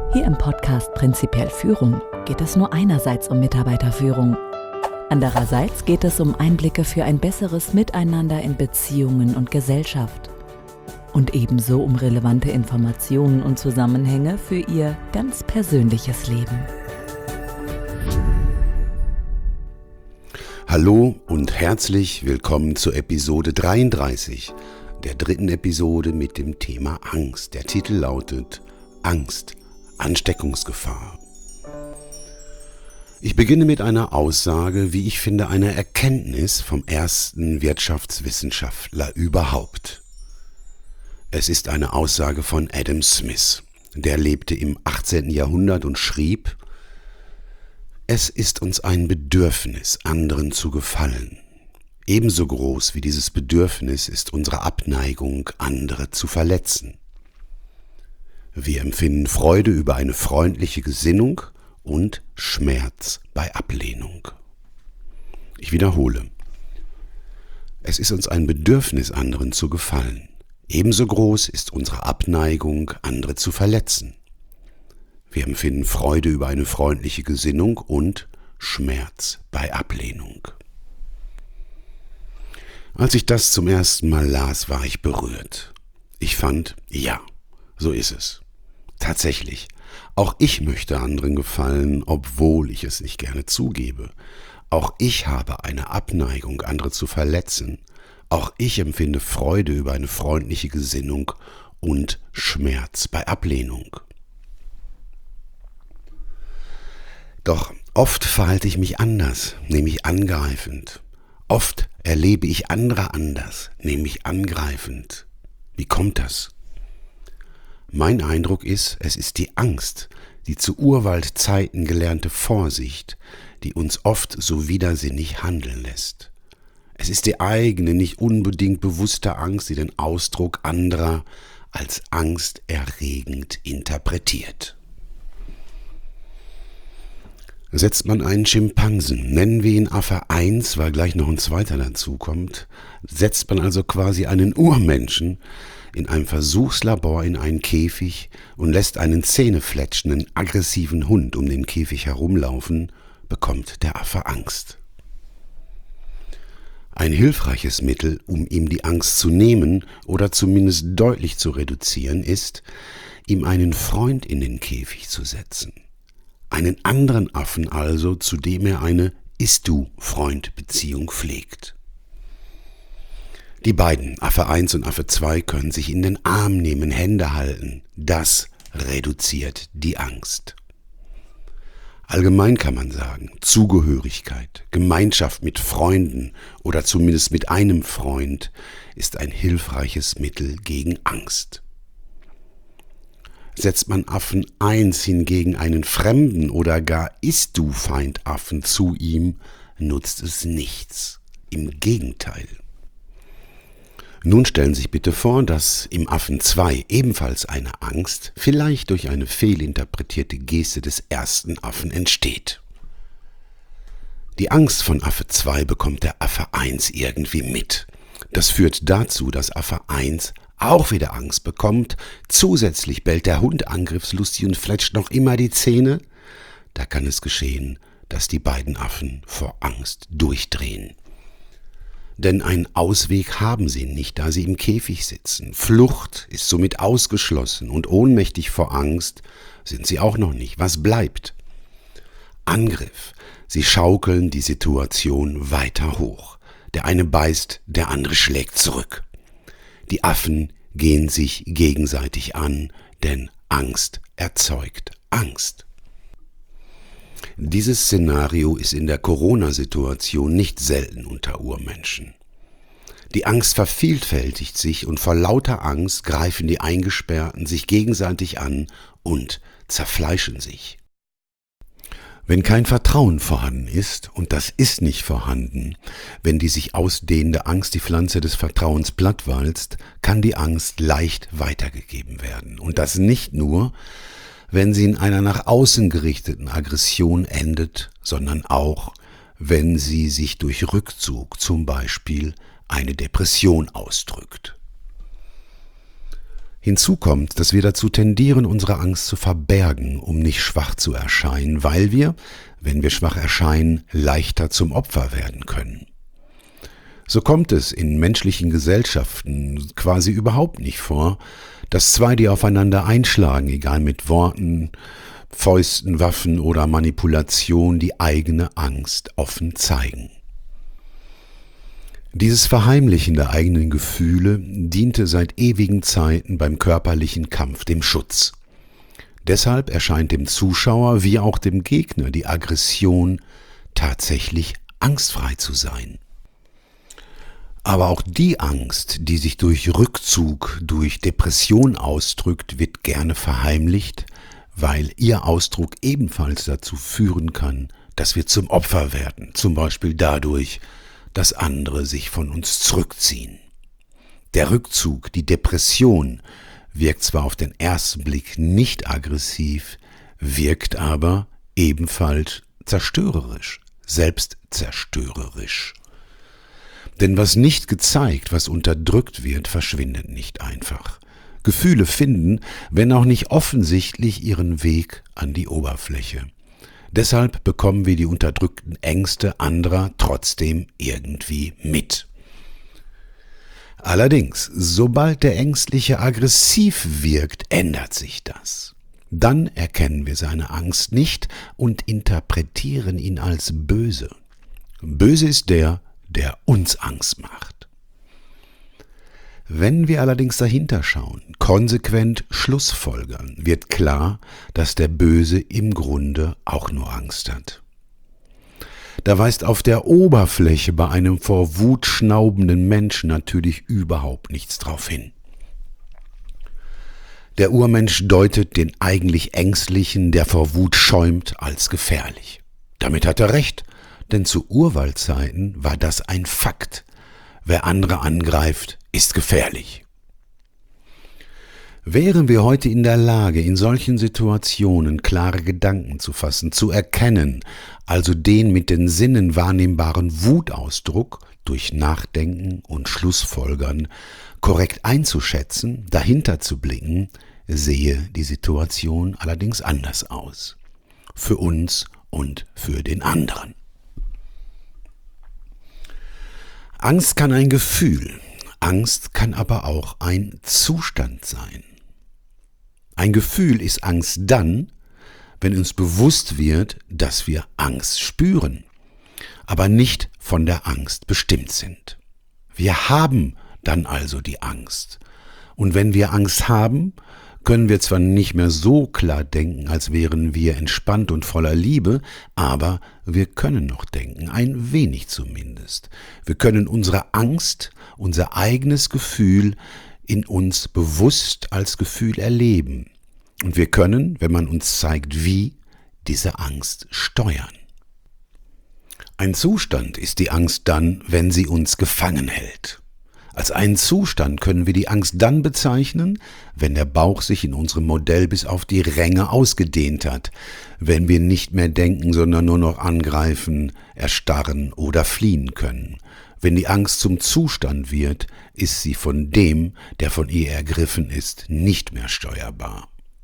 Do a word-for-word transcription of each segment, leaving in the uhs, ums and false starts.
Hier im Podcast Prinzipiell Führung geht es nur einerseits um Mitarbeiterführung. Andererseits geht es um Einblicke für ein besseres Miteinander in Beziehungen und Gesellschaft. Und ebenso um relevante Informationen und Zusammenhänge für Ihr ganz persönliches Leben. Hallo und herzlich willkommen zur Episode dreiunddreißig, der dritten Episode mit dem Thema Angst. Der Titel lautet Angst, Ansteckungsgefahr. Ich beginne mit einer Aussage, wie ich finde, einer Erkenntnis vom ersten Wirtschaftswissenschaftler überhaupt. Es ist eine Aussage von Adam Smith. Der lebte im achtzehnten Jahrhundert und schrieb: Es ist uns ein Bedürfnis, anderen zu gefallen. Ebenso groß wie dieses Bedürfnis ist unsere Abneigung, andere zu verletzen. Wir empfinden Freude über eine freundliche Gesinnung und Schmerz bei Ablehnung. Ich wiederhole. Es ist uns ein Bedürfnis, anderen zu gefallen. Ebenso groß ist unsere Abneigung, andere zu verletzen. Wir empfinden Freude über eine freundliche Gesinnung und Schmerz bei Ablehnung. Als ich das zum ersten Mal las, war ich berührt. Ich fand, ja, so ist es. Tatsächlich, auch ich möchte anderen gefallen, obwohl ich es nicht gerne zugebe. Auch ich habe eine Abneigung, andere zu verletzen. Auch ich empfinde Freude über eine freundliche Gesinnung und Schmerz bei Ablehnung. Doch oft verhalte ich mich anders, nämlich angreifend. Oft erlebe ich andere anders, nämlich angreifend. Wie kommt das? Mein Eindruck ist, es ist die Angst, die zu Urwaldzeiten gelernte Vorsicht, die uns oft so widersinnig handeln lässt. Es ist die eigene, nicht unbedingt bewusste Angst, die den Ausdruck anderer als angsterregend interpretiert. Setzt man einen Schimpansen, nennen wir ihn Affe eins, weil gleich noch ein zweiter dazukommt, setzt man also quasi einen Urmenschen in einem Versuchslabor in einen Käfig und lässt einen zähnefletschenden, aggressiven Hund um den Käfig herumlaufen, bekommt der Affe Angst. Ein hilfreiches Mittel, um ihm die Angst zu nehmen oder zumindest deutlich zu reduzieren, ist, ihm einen Freund in den Käfig zu setzen. Einen anderen Affen also, zu dem er eine Ist-du-Freund-Beziehung pflegt. Die beiden, Affe eins und Affe zwei, können sich in den Arm nehmen, Hände halten. Das reduziert die Angst. Allgemein kann man sagen, Zugehörigkeit, Gemeinschaft mit Freunden oder zumindest mit einem Freund ist ein hilfreiches Mittel gegen Angst. Setzt man Affen eins hingegen einen fremden oder gar Ist-du-Feind-Affen zu ihm, nutzt es nichts. Im Gegenteil. Nun stellen Sie sich bitte vor, dass im Affen zwei ebenfalls eine Angst, vielleicht durch eine fehlinterpretierte Geste des ersten Affen entsteht. Die Angst von Affe zwei bekommt der Affe eins irgendwie mit. Das führt dazu, dass Affe eins auch wieder Angst bekommt. Zusätzlich bellt der Hund angriffslustig und fletscht noch immer die Zähne. Da kann es geschehen, dass die beiden Affen vor Angst durchdrehen. Denn einen Ausweg haben sie nicht, da sie im Käfig sitzen. Flucht ist somit ausgeschlossen und ohnmächtig vor Angst sind sie auch noch nicht. Was bleibt? Angriff. Sie schaukeln die Situation weiter hoch. Der eine beißt, der andere schlägt zurück. Die Affen gehen sich gegenseitig an, denn Angst erzeugt Angst. Dieses Szenario ist in der Corona-Situation nicht selten unter Urmenschen. Die Angst vervielfältigt sich und vor lauter Angst greifen die Eingesperrten sich gegenseitig an und zerfleischen sich. Wenn kein Vertrauen vorhanden ist, und das ist nicht vorhanden, wenn die sich ausdehnende Angst die Pflanze des Vertrauens plattwalzt, kann die Angst leicht weitergegeben werden. Und das nicht nur, wenn sie in einer nach außen gerichteten Aggression endet, sondern auch, wenn sie sich durch Rückzug, zum Beispiel eine Depression, ausdrückt. Hinzu kommt, dass wir dazu tendieren, unsere Angst zu verbergen, um nicht schwach zu erscheinen, weil wir, wenn wir schwach erscheinen, leichter zum Opfer werden können. So kommt es in menschlichen Gesellschaften quasi überhaupt nicht vor, dass zwei, die aufeinander einschlagen, egal mit Worten, Fäusten, Waffen oder Manipulation, die eigene Angst offen zeigen. Dieses Verheimlichen der eigenen Gefühle diente seit ewigen Zeiten beim körperlichen Kampf dem Schutz. Deshalb erscheint dem Zuschauer wie auch dem Gegner die Aggression tatsächlich angstfrei zu sein. Aber auch die Angst, die sich durch Rückzug, durch Depression ausdrückt, wird gerne verheimlicht, weil ihr Ausdruck ebenfalls dazu führen kann, dass wir zum Opfer werden, zum Beispiel dadurch, dass andere sich von uns zurückziehen. Der Rückzug, die Depression, wirkt zwar auf den ersten Blick nicht aggressiv, wirkt aber ebenfalls zerstörerisch, selbstzerstörerisch. Denn was nicht gezeigt, was unterdrückt wird, verschwindet nicht einfach. Gefühle finden, wenn auch nicht offensichtlich, ihren Weg an die Oberfläche. Deshalb bekommen wir die unterdrückten Ängste anderer trotzdem irgendwie mit. Allerdings, sobald der Ängstliche aggressiv wirkt, ändert sich das. Dann erkennen wir seine Angst nicht und interpretieren ihn als böse. Böse ist der, der uns Angst macht. Wenn wir allerdings dahinter schauen, konsequent schlussfolgern, wird klar, dass der Böse im Grunde auch nur Angst hat. Da weist auf der Oberfläche bei einem vor Wut schnaubenden Menschen natürlich überhaupt nichts drauf hin. Der Urmensch deutet den eigentlich Ängstlichen, der vor Wut schäumt, als gefährlich. Damit hat er recht, denn zu Urwaldzeiten war das ein Fakt. Wer andere angreift, ist gefährlich. Wären wir heute in der Lage, in solchen Situationen klare Gedanken zu fassen, zu erkennen, also den mit den Sinnen wahrnehmbaren Wutausdruck durch Nachdenken und Schlussfolgern korrekt einzuschätzen, dahinter zu blicken, sehe die Situation allerdings anders aus. Für uns und für den anderen. Angst kann ein Gefühl, Angst kann aber auch ein Zustand sein. Ein Gefühl ist Angst dann, wenn uns bewusst wird, dass wir Angst spüren, aber nicht von der Angst bestimmt sind. Wir haben dann also die Angst. Und wenn wir Angst haben, können wir zwar nicht mehr so klar denken, als wären wir entspannt und voller Liebe, aber wir können noch denken, ein wenig zumindest. Wir können unsere Angst, unser eigenes Gefühl in uns bewusst als Gefühl erleben. Und wir können, wenn man uns zeigt, wie, diese Angst steuern. Ein Zustand ist die Angst dann, wenn sie uns gefangen hält. Als einen Zustand können wir die Angst dann bezeichnen, wenn der Bauch sich in unserem Modell bis auf die Ränge ausgedehnt hat, wenn wir nicht mehr denken, sondern nur noch angreifen, erstarren oder fliehen können. Wenn die Angst zum Zustand wird, ist sie von dem, der von ihr ergriffen ist, nicht mehr steuerbar.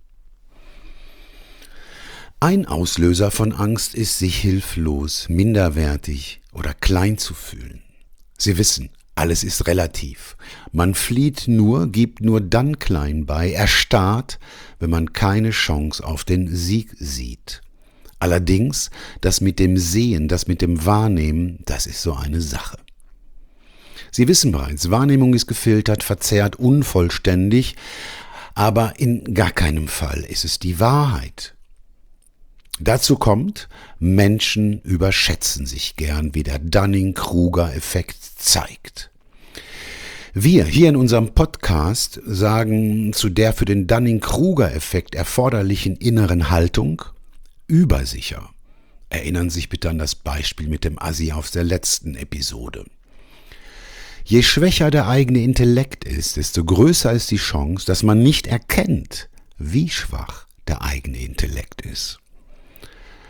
Ein Auslöser von Angst ist, sich hilflos, minderwertig oder klein zu fühlen. Sie wissen, alles ist relativ. Man flieht nur, gibt nur dann klein bei, erstarrt, wenn man keine Chance auf den Sieg sieht. Allerdings, das mit dem Sehen, das mit dem Wahrnehmen, das ist so eine Sache. Sie wissen bereits, Wahrnehmung ist gefiltert, verzerrt, unvollständig, aber in gar keinem Fall ist es die Wahrheit. Dazu kommt, Menschen überschätzen sich gern, wie der Dunning-Kruger-Effekt zeigt. Wir hier in unserem Podcast sagen zu der für den Dunning-Kruger-Effekt erforderlichen inneren Haltung übersicher. Erinnern Sie sich bitte an das Beispiel mit dem Assi aus der letzten Episode. Je schwächer der eigene Intellekt ist, desto größer ist die Chance, dass man nicht erkennt, wie schwach der eigene Intellekt ist.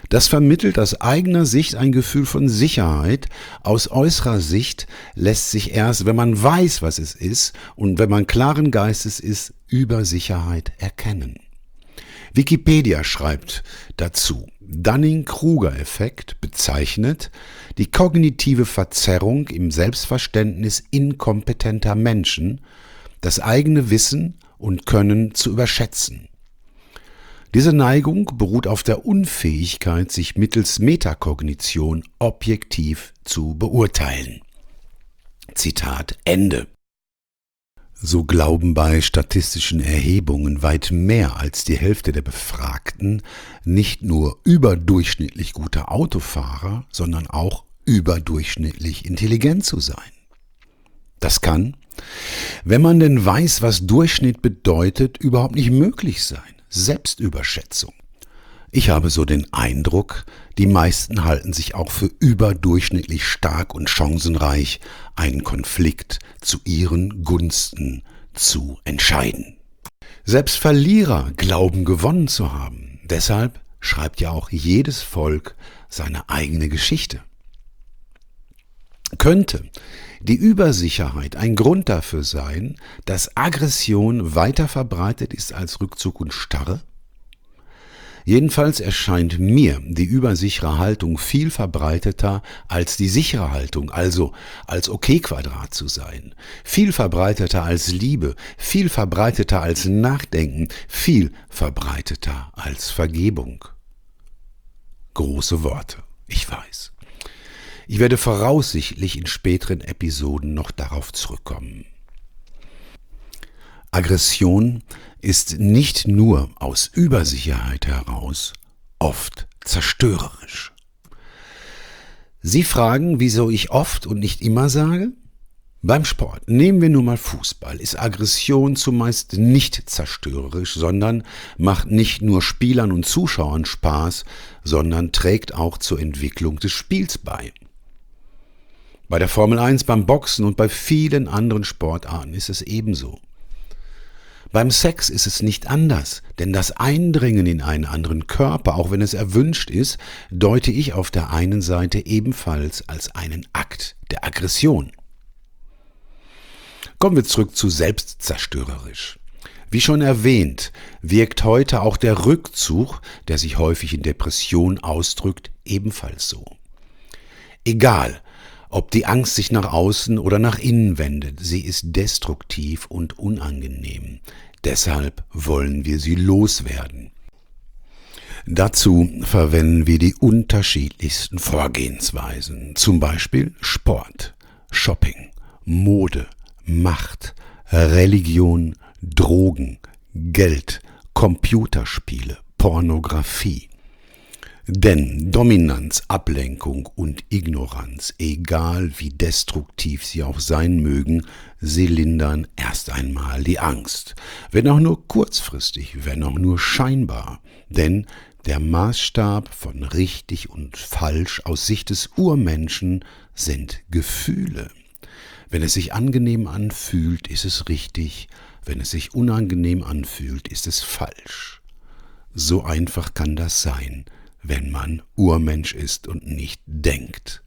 Das vermittelt aus eigener Sicht ein Gefühl von Sicherheit. Aus äußerer Sicht lässt sich erst, wenn man weiß, was es ist und wenn man klaren Geistes ist, über Sicherheit erkennen. Wikipedia schreibt dazu: Dunning-Kruger-Effekt bezeichnet die kognitive Verzerrung im Selbstverständnis inkompetenter Menschen, das eigene Wissen und Können zu überschätzen. Diese Neigung beruht auf der Unfähigkeit, sich mittels Metakognition objektiv zu beurteilen. Zitat Ende. So glauben bei statistischen Erhebungen weit mehr als die Hälfte der Befragten nicht nur überdurchschnittlich gute Autofahrer, sondern auch überdurchschnittlich intelligent zu sein. Das kann, wenn man denn weiß, was Durchschnitt bedeutet, überhaupt nicht möglich sein. Selbstüberschätzung. Ich habe so den Eindruck, die meisten halten sich auch für überdurchschnittlich stark und chancenreich, einen Konflikt zu ihren Gunsten zu entscheiden. Selbst Verlierer glauben gewonnen zu haben. Deshalb schreibt ja auch jedes Volk seine eigene Geschichte. Könnte die Übersicherheit ein Grund dafür sein, dass Aggression weiter verbreitet ist als Rückzug und Starre? Jedenfalls erscheint mir die übersichere Haltung viel verbreiteter als die sichere Haltung, also als Okay-Quadrat zu sein. Viel verbreiteter als Liebe, viel verbreiteter als Nachdenken, viel verbreiteter als Vergebung. Große Worte, ich weiß. Ich werde voraussichtlich in späteren Episoden noch darauf zurückkommen. Aggression ist nicht nur aus Übersicherheit heraus oft zerstörerisch. Sie fragen, wieso ich oft und nicht immer sage? Beim Sport, nehmen wir nur mal Fußball, ist Aggression zumeist nicht zerstörerisch, sondern macht nicht nur Spielern und Zuschauern Spaß, sondern trägt auch zur Entwicklung des Spiels bei. Bei der Formel eins, beim Boxen und bei vielen anderen Sportarten ist es ebenso. Beim Sex ist es nicht anders, denn das Eindringen in einen anderen Körper, auch wenn es erwünscht ist, deute ich auf der einen Seite ebenfalls als einen Akt der Aggression. Kommen wir zurück zu selbstzerstörerisch. Wie schon erwähnt, wirkt heute auch der Rückzug, der sich häufig in Depression ausdrückt, ebenfalls so. Egal, ob die Angst sich nach außen oder nach innen wendet, sie ist destruktiv und unangenehm. Deshalb wollen wir sie loswerden. Dazu verwenden wir die unterschiedlichsten Vorgehensweisen, zum Beispiel Sport, Shopping, Mode, Macht, Religion, Drogen, Geld, Computerspiele, Pornografie. Denn Dominanz, Ablenkung und Ignoranz, egal wie destruktiv sie auch sein mögen, sie lindern erst einmal die Angst. Wenn auch nur kurzfristig, wenn auch nur scheinbar. Denn der Maßstab von richtig und falsch aus Sicht des Urmenschen sind Gefühle. Wenn es sich angenehm anfühlt, ist es richtig. Wenn es sich unangenehm anfühlt, ist es falsch. So einfach kann das sein, wenn man Urmensch ist und nicht denkt.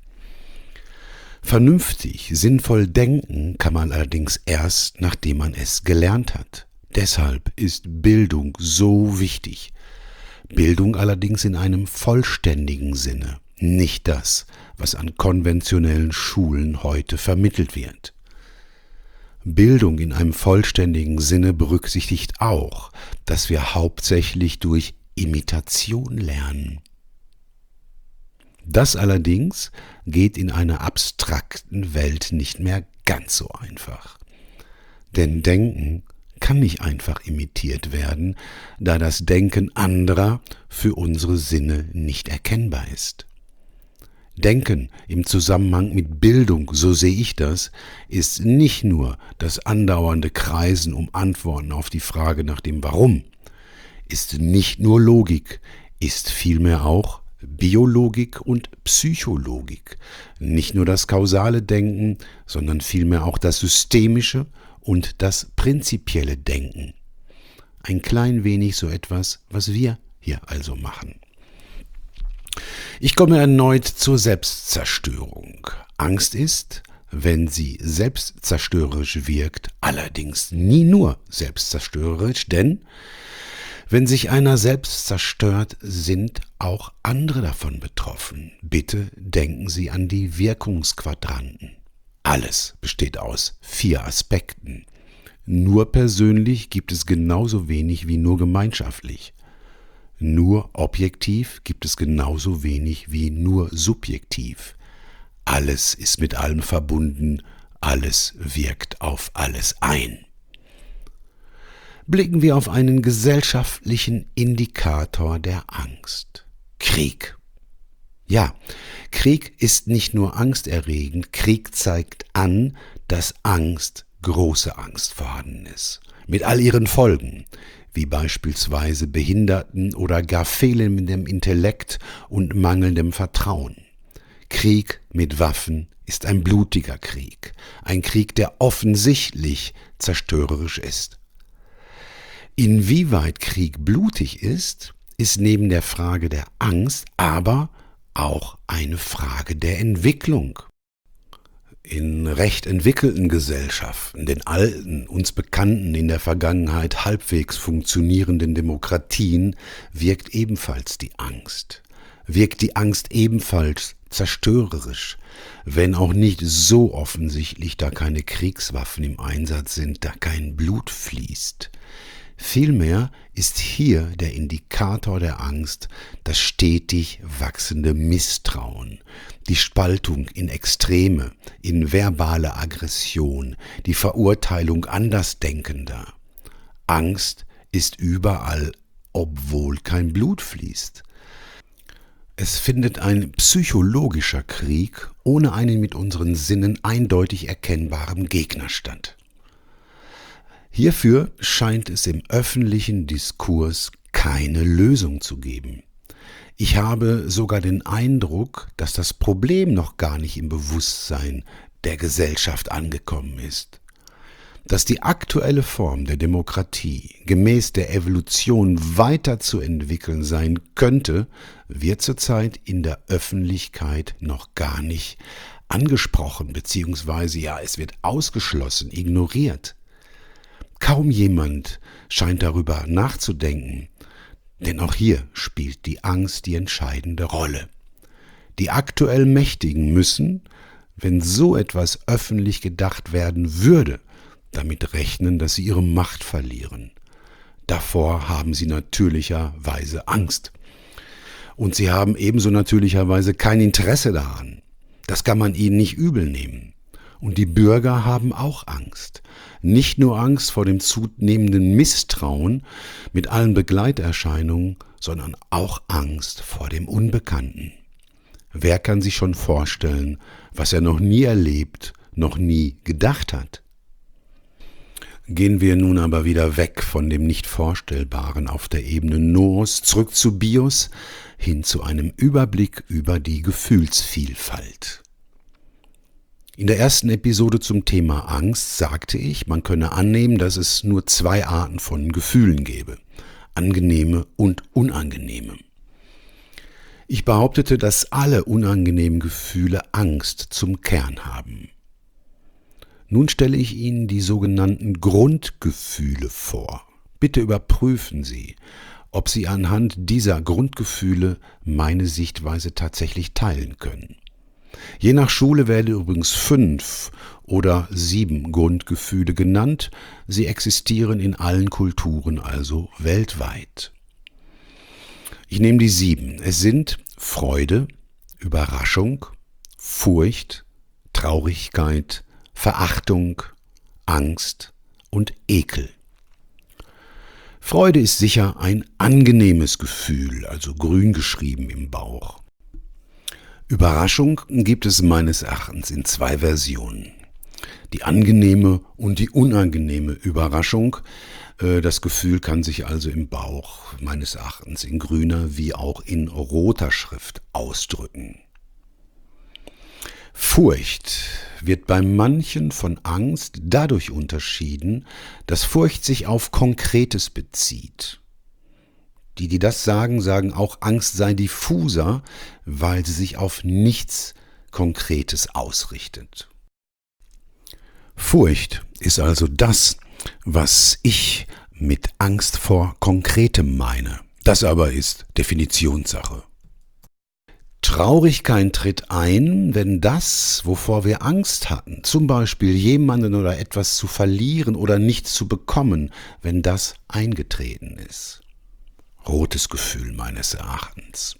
Vernünftig, sinnvoll denken kann man allerdings erst, nachdem man es gelernt hat. Deshalb ist Bildung so wichtig. Bildung allerdings in einem vollständigen Sinne, nicht das, was an konventionellen Schulen heute vermittelt wird. Bildung in einem vollständigen Sinne berücksichtigt auch, dass wir hauptsächlich durch Imitation lernen. Das allerdings geht in einer abstrakten Welt nicht mehr ganz so einfach. Denn Denken kann nicht einfach imitiert werden, da das Denken anderer für unsere Sinne nicht erkennbar ist. Denken im Zusammenhang mit Bildung, so sehe ich das, ist nicht nur das andauernde Kreisen um Antworten auf die Frage nach dem Warum, ist nicht nur Logik, ist vielmehr auch Biologik und Psychologik. Nicht nur das kausale Denken, sondern vielmehr auch das systemische und das prinzipielle Denken. Ein klein wenig so etwas, was wir hier also machen. Ich komme erneut zur Selbstzerstörung. Angst ist, wenn sie selbstzerstörerisch wirkt, allerdings nie nur selbstzerstörerisch, denn wenn sich einer selbst zerstört, sind auch andere davon betroffen. Bitte denken Sie an die Wirkungsquadranten. Alles besteht aus vier Aspekten. Nur persönlich gibt es genauso wenig wie nur gemeinschaftlich. Nur objektiv gibt es genauso wenig wie nur subjektiv. Alles ist mit allem verbunden, alles wirkt auf alles ein. Blicken wir auf einen gesellschaftlichen Indikator der Angst. Krieg. Ja, Krieg ist nicht nur angsterregend, Krieg zeigt an, dass Angst, große Angst vorhanden ist. Mit all ihren Folgen, wie beispielsweise Behinderten oder gar fehlendem Intellekt und mangelndem Vertrauen. Krieg mit Waffen ist ein blutiger Krieg, ein Krieg, der offensichtlich zerstörerisch ist. Inwieweit Krieg blutig ist, ist neben der Frage der Angst aber auch eine Frage der Entwicklung. In recht entwickelten Gesellschaften, den alten, uns bekannten, in der Vergangenheit halbwegs funktionierenden Demokratien, wirkt ebenfalls die Angst. Wirkt die Angst ebenfalls zerstörerisch, wenn auch nicht so offensichtlich, da keine Kriegswaffen im Einsatz sind, da kein Blut fließt. Vielmehr ist hier der Indikator der Angst das stetig wachsende Misstrauen, die Spaltung in Extreme, in verbale Aggression, die Verurteilung Andersdenkender. Angst ist überall, obwohl kein Blut fließt. Es findet ein psychologischer Krieg ohne einen mit unseren Sinnen eindeutig erkennbaren Gegner statt. Hierfür scheint es im öffentlichen Diskurs keine Lösung zu geben. Ich habe sogar den Eindruck, dass das Problem noch gar nicht im Bewusstsein der Gesellschaft angekommen ist. Dass die aktuelle Form der Demokratie gemäß der Evolution weiterzuentwickeln sein könnte, wird zurzeit in der Öffentlichkeit noch gar nicht angesprochen, beziehungsweise ja, es wird ausgeschlossen, ignoriert. Kaum jemand scheint darüber nachzudenken, denn auch hier spielt die Angst die entscheidende Rolle. Die aktuell Mächtigen müssen, wenn so etwas öffentlich gedacht werden würde, damit rechnen, dass sie ihre Macht verlieren. Davor haben sie natürlicherweise Angst. Und sie haben ebenso natürlicherweise kein Interesse daran. Das kann man ihnen nicht übel nehmen. Und die Bürger haben auch Angst. Nicht nur Angst vor dem zunehmenden Misstrauen mit allen Begleiterscheinungen, sondern auch Angst vor dem Unbekannten. Wer kann sich schon vorstellen, was er noch nie erlebt, noch nie gedacht hat? Gehen wir nun aber wieder weg von dem Nicht-Vorstellbaren auf der Ebene Noos, zurück zu Bios, hin zu einem Überblick über die Gefühlsvielfalt. In der ersten Episode zum Thema Angst sagte ich, man könne annehmen, dass es nur zwei Arten von Gefühlen gäbe, angenehme und unangenehme. Ich behauptete, dass alle unangenehmen Gefühle Angst zum Kern haben. Nun stelle ich Ihnen die sogenannten Grundgefühle vor. Bitte überprüfen Sie, ob Sie anhand dieser Grundgefühle meine Sichtweise tatsächlich teilen können. Je nach Schule werden übrigens fünf oder sieben Grundgefühle genannt. Sie existieren in allen Kulturen, also weltweit. Ich nehme die sieben. Es sind Freude, Überraschung, Furcht, Traurigkeit, Verachtung, Angst und Ekel. Freude ist sicher ein angenehmes Gefühl, also grün geschrieben im Bauch. Überraschung gibt es meines Erachtens in zwei Versionen. Die angenehme und die unangenehme Überraschung. Das Gefühl kann sich also im Bauch meines Erachtens in grüner wie auch in roter Schrift ausdrücken. Furcht wird bei manchen von Angst dadurch unterschieden, dass Furcht sich auf Konkretes bezieht. Die, die das sagen, sagen auch, Angst sei diffuser, weil sie sich auf nichts Konkretes ausrichtet. Furcht ist also das, was ich mit Angst vor Konkretem meine. Das aber ist Definitionssache. Traurigkeit tritt ein, wenn das, wovor wir Angst hatten, zum Beispiel jemanden oder etwas zu verlieren oder nichts zu bekommen, wenn das eingetreten ist. Rotes Gefühl meines Erachtens.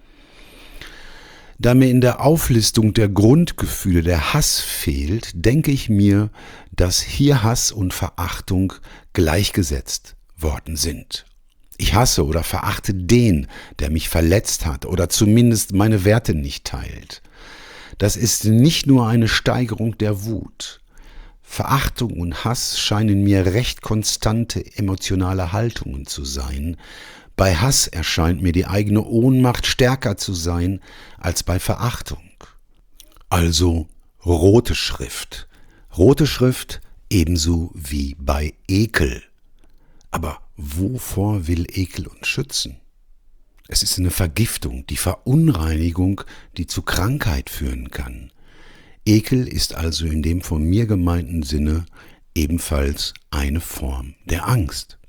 Da mir in der Auflistung der Grundgefühle der Hass fehlt, denke ich mir, dass hier Hass und Verachtung gleichgesetzt worden sind. Ich hasse oder verachte den, der mich verletzt hat oder zumindest meine Werte nicht teilt. Das ist nicht nur eine Steigerung der Wut. Verachtung und Hass scheinen mir recht konstante emotionale Haltungen zu sein. Bei Hass erscheint mir die eigene Ohnmacht stärker zu sein als bei Verachtung. Also rote Schrift. Rote Schrift ebenso wie bei Ekel. Aber wovor will Ekel uns schützen? Es ist eine Vergiftung, die Verunreinigung, die zu Krankheit führen kann. Ekel ist also in dem von mir gemeinten Sinne ebenfalls eine Form der Angst.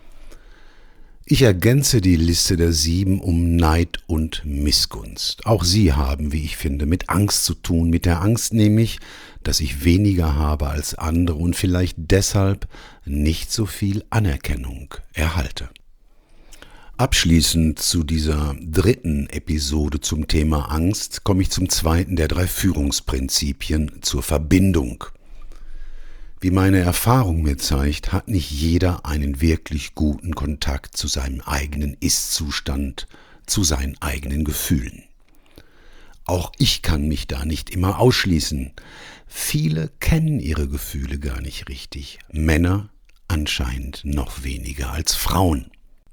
Ich ergänze die Liste der sieben um Neid und Missgunst. Auch sie haben, wie ich finde, mit Angst zu tun. Mit der Angst nämlich, dass ich weniger habe als andere und vielleicht deshalb nicht so viel Anerkennung erhalte. Abschließend zu dieser dritten Episode zum Thema Angst komme ich zum zweiten der drei Führungsprinzipien zur Verbindung. Wie meine Erfahrung mir zeigt, hat nicht jeder einen wirklich guten Kontakt zu seinem eigenen Ist-Zustand, zu seinen eigenen Gefühlen. Auch ich kann mich da nicht immer ausschließen. Viele kennen ihre Gefühle gar nicht richtig. Männer anscheinend noch weniger als Frauen.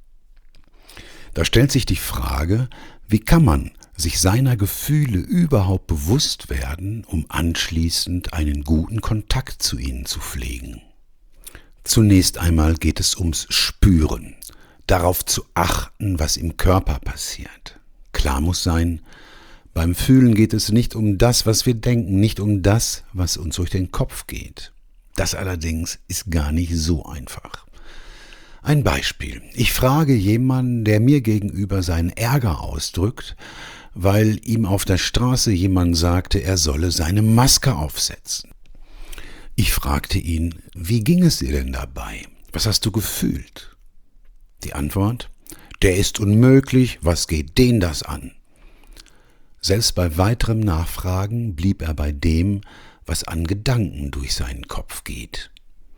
Da stellt sich die Frage, wie kann man sich seiner Gefühle überhaupt bewusst werden, um anschließend einen guten Kontakt zu ihnen zu pflegen. Zunächst einmal geht es ums Spüren, darauf zu achten, was im Körper passiert. Klar muss sein, beim Fühlen geht es nicht um das, was wir denken, nicht um das, was uns durch den Kopf geht. Das allerdings ist gar nicht so einfach. Ein Beispiel. Ich frage jemanden, der mir gegenüber seinen Ärger ausdrückt, weil ihm auf der Straße jemand sagte, er solle seine Maske aufsetzen. Ich fragte ihn, wie ging es dir denn dabei? Was hast du gefühlt? Die Antwort, der ist unmöglich, was geht den das an? Selbst bei weiterem Nachfragen blieb er bei dem, was an Gedanken durch seinen Kopf geht.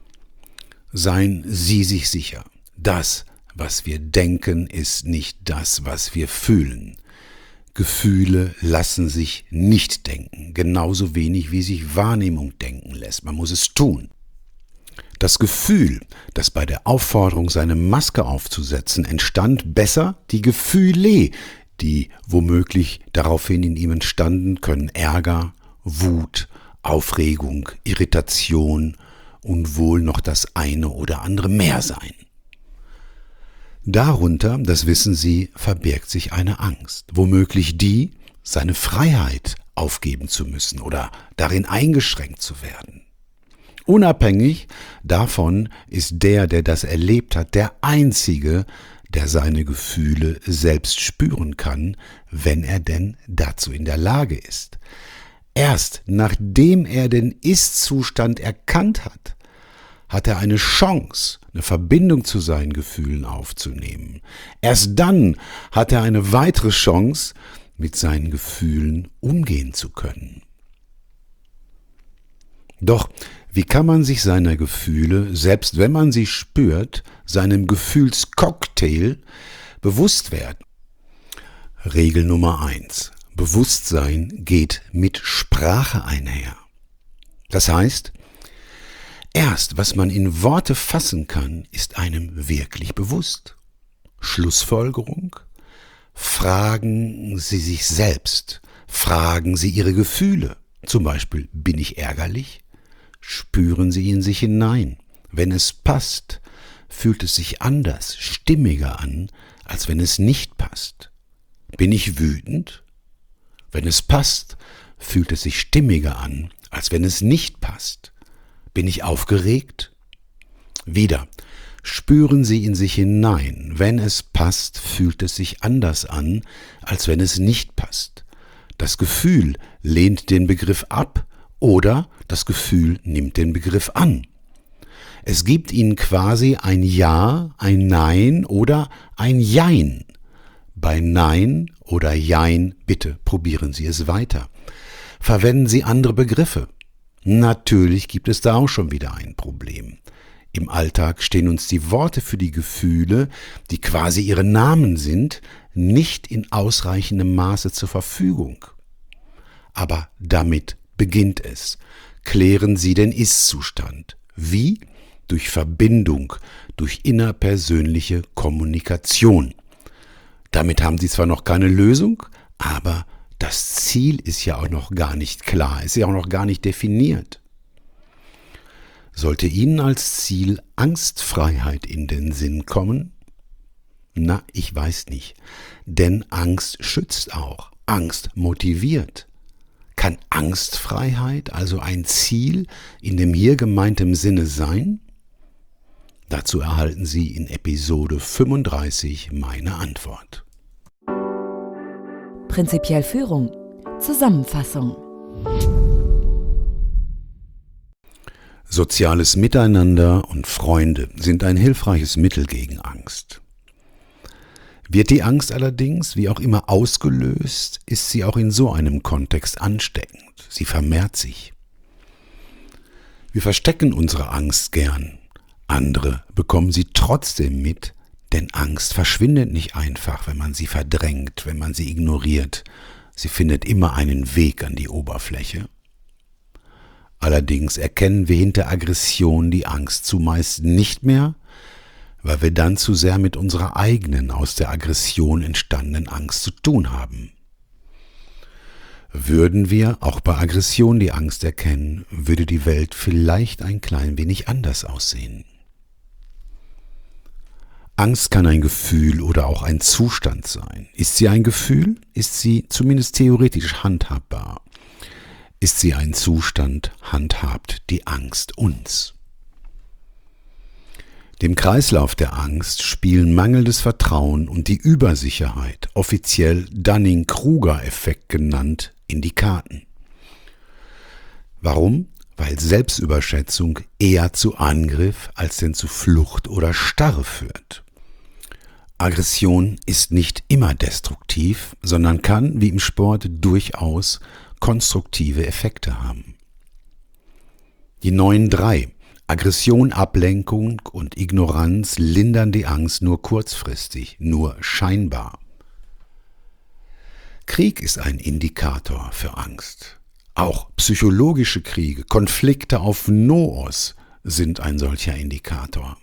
Seien Sie sich sicher, das, was wir denken, ist nicht das, was wir fühlen. Gefühle lassen sich nicht denken, genauso wenig wie sich Wahrnehmung denken lässt. Man muss es tun. Das Gefühl, das bei der Aufforderung, seine Maske aufzusetzen, entstand, besser die Gefühle, die womöglich daraufhin in ihm entstanden, können Ärger, Wut, Aufregung, Irritation und wohl noch das eine oder andere mehr sein. Darunter, das wissen Sie, verbirgt sich eine Angst, womöglich die, seine Freiheit aufgeben zu müssen oder darin eingeschränkt zu werden. Unabhängig davon ist der, der das erlebt hat, der Einzige, der seine Gefühle selbst spüren kann, wenn er denn dazu in der Lage ist. Erst nachdem er den Ist-Zustand erkannt hat, hat er eine Chance, eine Verbindung zu seinen Gefühlen aufzunehmen. Erst dann hat er eine weitere Chance, mit seinen Gefühlen umgehen zu können. Doch wie kann man sich seiner Gefühle, selbst wenn man sie spürt, seinem Gefühlscocktail bewusst werden? Regel Nummer eins. Bewusstsein geht mit Sprache einher. Das heißt, erst was man in Worte fassen kann, ist einem wirklich bewusst. Schlussfolgerung: Fragen Sie sich selbst, fragen Sie Ihre Gefühle. Zum Beispiel, bin ich ärgerlich? Spüren Sie in sich hinein. Wenn es passt, fühlt es sich anders, stimmiger an, als wenn es nicht passt. Bin ich wütend? Wenn es passt, fühlt es sich stimmiger an, als wenn es nicht passt. Bin ich aufgeregt? Wieder. Spüren Sie in sich hinein. Wenn es passt, fühlt es sich anders an, als wenn es nicht passt. Das Gefühl lehnt den Begriff ab oder das Gefühl nimmt den Begriff an. Es gibt Ihnen quasi ein Ja, ein Nein oder ein Jein. Bei Nein oder Jein, bitte probieren Sie es weiter. Verwenden Sie andere Begriffe. Natürlich gibt es da auch schon wieder ein Problem. Im Alltag stehen uns die Worte für die Gefühle, die quasi ihre Namen sind, nicht in ausreichendem Maße zur Verfügung. Aber damit beginnt es. Klären Sie den Ist-Zustand. Wie? Durch Verbindung, durch innerpersönliche Kommunikation. Damit haben Sie zwar noch keine Lösung, aber das Ziel ist ja auch noch gar nicht klar, ist ja auch noch gar nicht definiert. Sollte Ihnen als Ziel Angstfreiheit in den Sinn kommen? Na, ich weiß nicht. Denn Angst schützt auch. Angst motiviert. Kann Angstfreiheit also ein Ziel in dem hier gemeinten Sinne sein? Dazu erhalten Sie in Episode fünfunddreißig meine Antwort. Prinzipiell Führung. Zusammenfassung. Soziales Miteinander und Freunde sind ein hilfreiches Mittel gegen Angst. Wird die Angst allerdings, wie auch immer, ausgelöst, ist sie auch in so einem Kontext ansteckend. Sie vermehrt sich. Wir verstecken unsere Angst gern. Andere bekommen sie trotzdem mit, denn Angst verschwindet nicht einfach, wenn man sie verdrängt, wenn man sie ignoriert. Sie findet immer einen Weg an die Oberfläche. Allerdings erkennen wir hinter Aggression die Angst zumeist nicht mehr, weil wir dann zu sehr mit unserer eigenen, aus der Aggression entstandenen Angst zu tun haben. Würden wir auch bei Aggression die Angst erkennen, würde die Welt vielleicht ein klein wenig anders aussehen. Angst kann ein Gefühl oder auch ein Zustand sein. Ist sie ein Gefühl, ist sie zumindest theoretisch handhabbar. Ist sie ein Zustand, handhabt die Angst uns. Dem Kreislauf der Angst spielen mangelndes Vertrauen und die Übersicherheit, offiziell Dunning-Kruger-Effekt genannt, in die Karten. Warum? Weil Selbstüberschätzung eher zu Angriff als denn zu Flucht oder Starre führt. Aggression ist nicht immer destruktiv, sondern kann, wie im Sport, durchaus konstruktive Effekte haben. Die neuen drei, Aggression, Ablenkung und Ignoranz, lindern die Angst nur kurzfristig, nur scheinbar. Krieg ist ein Indikator für Angst. Auch psychologische Kriege, Konflikte auf Noos sind ein solcher Indikator.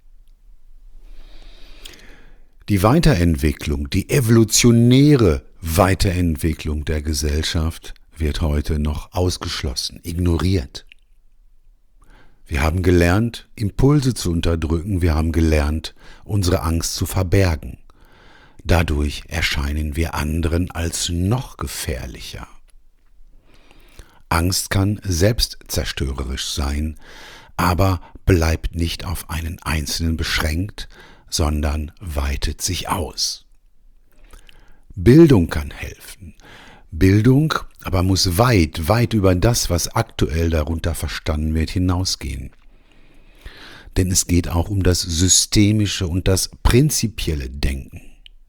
Die Weiterentwicklung, die evolutionäre Weiterentwicklung der Gesellschaft wird heute noch ausgeschlossen, ignoriert. Wir haben gelernt, Impulse zu unterdrücken, wir haben gelernt, unsere Angst zu verbergen. Dadurch erscheinen wir anderen als noch gefährlicher. Angst kann selbstzerstörerisch sein, aber bleibt nicht auf einen Einzelnen beschränkt, sondern weitet sich aus. Bildung kann helfen. Bildung aber muss weit, weit über das, was aktuell darunter verstanden wird, hinausgehen. Denn es geht auch um das systemische und das prinzipielle Denken.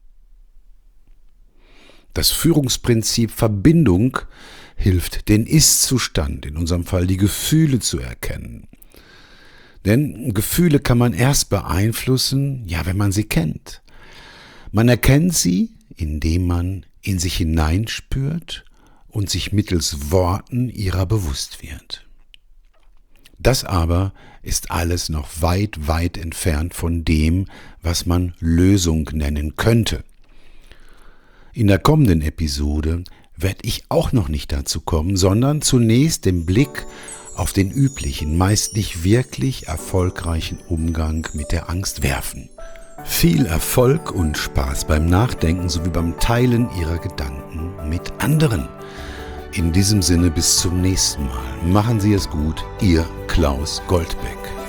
Das Führungsprinzip Verbindung hilft, den Ist-Zustand, in unserem Fall die Gefühle zu erkennen. Denn Gefühle kann man erst beeinflussen, ja, wenn man sie kennt. Man erkennt sie, indem man in sich hineinspürt und sich mittels Worten ihrer bewusst wird. Das aber ist alles noch weit, weit entfernt von dem, was man Lösung nennen könnte. In der kommenden Episode werde ich auch noch nicht dazu kommen, sondern zunächst den Blick auf den üblichen, meist nicht wirklich erfolgreichen Umgang mit der Angst werfen. Viel Erfolg und Spaß beim Nachdenken sowie beim Teilen Ihrer Gedanken mit anderen. In diesem Sinne bis zum nächsten Mal. Machen Sie es gut, Ihr Klaus Goldbeck.